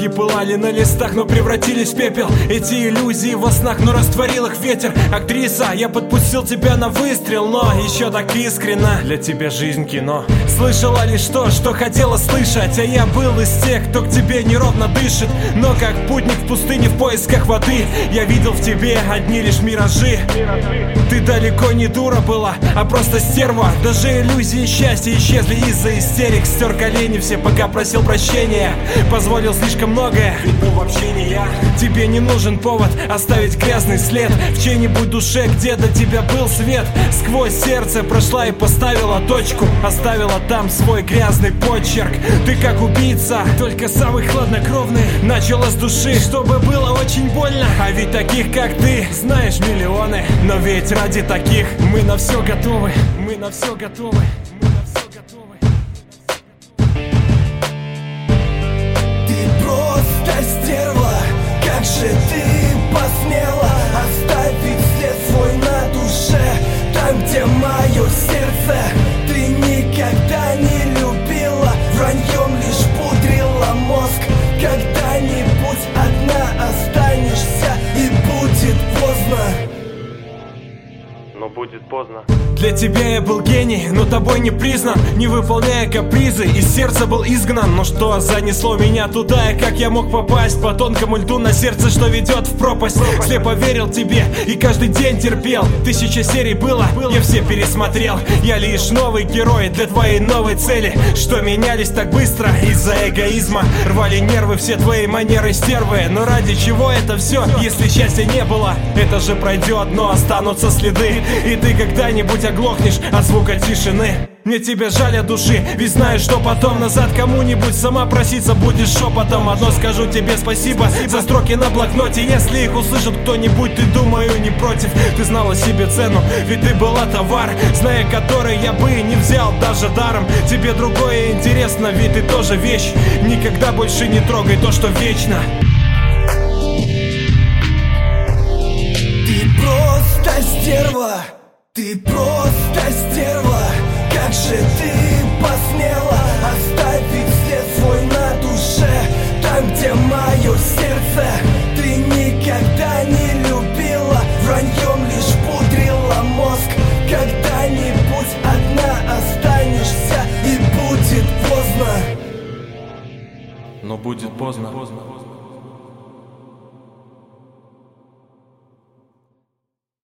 Страхи пылали на листах, но превратились в пепел. Эти иллюзии во снах, но растворил их ветер. Актриса, я подпустил тебя на выстрел, но еще так искренно. Для тебя жизнь кино. Слышала лишь то, что хотела слышать, а я был из тех, кто к тебе неровно дышит. Но как путник в пустыне в поисках воды, я видел в тебе одни лишь миражи. Ты далеко не дура была, а просто стерва. Даже иллюзии счастья исчезли из-за истерик. Стер колени все, пока просил прощения. Позволил слишком многое, ведь был вообще не я. Тебе не нужен повод оставить грязный след в чьей-нибудь душе, где до тебя был свет. Сквозь сердце прошла и поставила точку, оставила там свой грязный почерк. Ты как убийца, только самый хладнокровный. Начала с души, чтобы было очень больно. А ведь таких, как ты, знаешь, миллионы. Но ведь ради таких мы на все готовы. Мы на все готовы. Мы на все готовы. Ты просто стерва. Как же ты посмела оставить след свой на душе, там, где мое сердце. Ты никогда не любила, враньем лишь пудрила мозг. Когда-нибудь одна останешься, и будет поздно. Но будет поздно. Для тебя я был гений, но тобой не признан. Не выполняя капризы, из сердца был изгнан. Но что занесло меня туда, и как я мог попасть по тонкому льду на сердце, что ведет в пропасть? Слепо верил тебе и каждый день терпел. 1000 серий было, я все пересмотрел. Я лишь новый герой для твоей новой цели. Что менялись так быстро из-за эгоизма. Рвали нервы все твои манеры стервы. Но ради чего это все, если счастья не было? Это же пройдет, но останутся следы. И ты когда-нибудь оглохнешь от звука тишины. Мне тебя жаль от души, ведь знаешь, что потом назад кому-нибудь сама проситься будешь шепотом. Одно скажу тебе спасибо за строки на блокноте. Если их услышит кто-нибудь, ты, думаю, не против. Ты знала себе цену, ведь ты была товар, зная который я бы не взял даже даром. Тебе другое интересно, ведь ты тоже вещь. Никогда больше не трогай то, что вечно. Ты просто стерва. Ты просто стерва. Как же ты посмела оставить след свой на душе, там, где мое сердце. Ты никогда не любила, враньем лишь пудрила мозг. Когда-нибудь одна останешься, и будет поздно. Но будет поздно.